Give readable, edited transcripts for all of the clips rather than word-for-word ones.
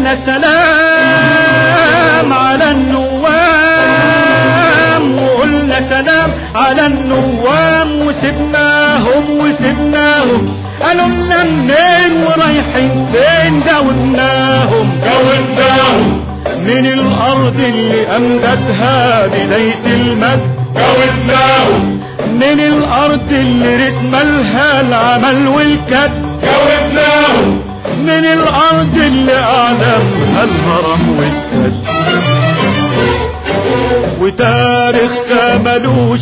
وقلنا سلام على النوام، وقلنا سلام على النوام، وسبناهم قالوا لنا منين ورايحين فين، جاوبناهم من الأرض اللي أمجدها بداية المجد، جاوبناهم من الأرض اللي رسم لها العمل والكد، جاوبناهم من الأرض اللي أعلمها الهرم والسد. وتاريخها ملوش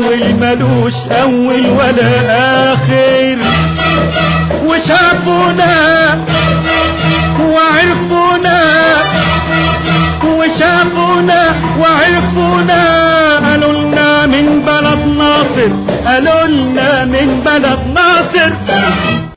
أول ولا آخر، وشافونا وعرفونا قالوا لنا من بلد ناصر،